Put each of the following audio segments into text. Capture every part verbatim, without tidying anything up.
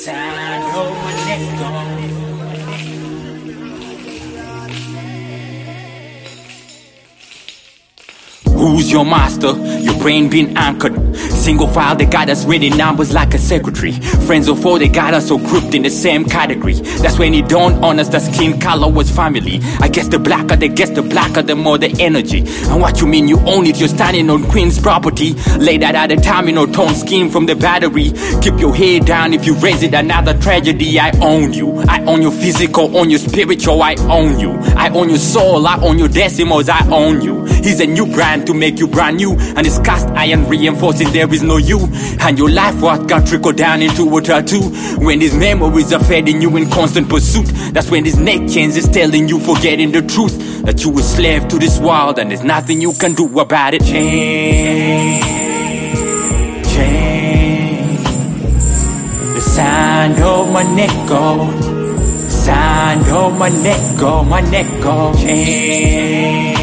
sound of my neck gone. Who's your master? Your brain been anchored. Single file, they got us reading numbers like a secretary. Friends or foe, they got us so grouped in the same category. That's when it dawned on us that skin color was family. I guess the blacker they guess the blacker, the more the energy. And what you mean you own it? You're standing on Queen's property. Lay that at a time, you know, tone scheme from the battery. Keep your head down if you raise it, another tragedy. I own you. I own your physical, own your spiritual, I own you. I own your soul, I own your decimals, I own you. He's a new brand to make you brand new, and it's cast iron reinforcing there is no you. And your life work can trickle down into a tattoo. When these memories are fading you in constant pursuit, that's when these neck chains is telling you forgetting the truth, that you a slave to this world and there's nothing you can do about it. Change, change. The sound of my neck go, sound of my neck go, my neck go. Change,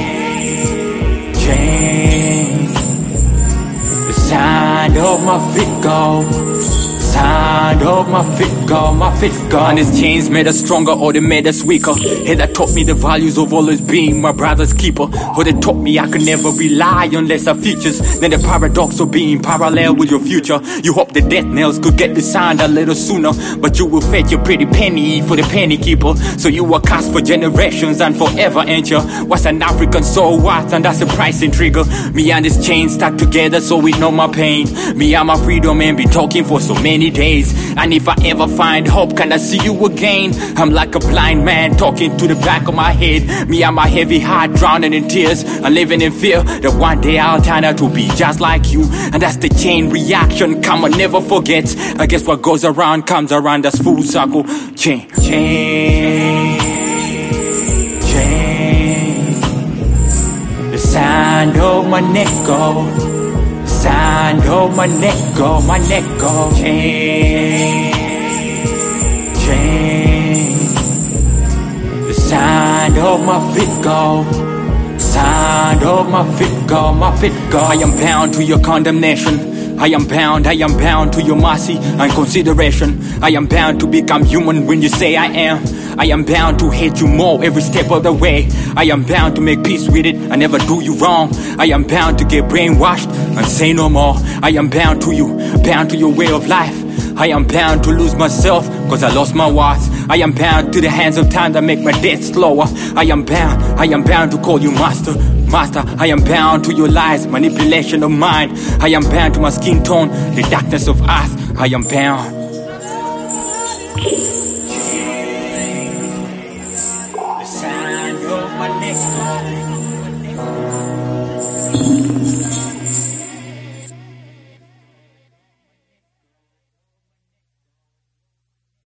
change. The sound of my feet go, sound of my feet go, my feet go. And these chains made us stronger or they made us weaker. Hey, that taught me the values of always being my brother's keeper. Or they taught me I could never rely on lesser features than the paradox of being parallel with your future. You hope the death nails could get the sound a little sooner, but you will fetch your pretty penny for the penny keeper. So you were cast for generations and forever, ain't you? What's an African soul worth? And that's a pricing trigger. Me and this chain stuck together so we know my pain. Me and my freedom ain't been talking for so many days. And if I ever find hope, can I see you again? I'm like a blind man talking to the back of my head. Me and my heavy heart drowning in tears and living in fear that one day I'll turn out to be just like you. And that's the chain reaction, come on, never forget. I guess what goes around comes around, that's full circle. Chain, chain, chain. The sound of my neck go, sound of my neck go, my neck go. Change, change. The sound of my feet go, sound of my feet go, my feet go. I am bound to your condemnation. I am bound, I am bound to your mercy and consideration. I am bound to become human when you say I am. I am bound to hate you more every step of the way. I am bound to make peace with it and never do you wrong. I am bound to get brainwashed and say no more. I am bound to you, bound to your way of life. I am bound to lose myself cause I lost my worth. I am bound to the hands of time that make my death slower. I am bound, I am bound to call you master. Master, I am bound to your lies, manipulation of mind. I am bound to my skin tone, the darkness of earth. I am bound.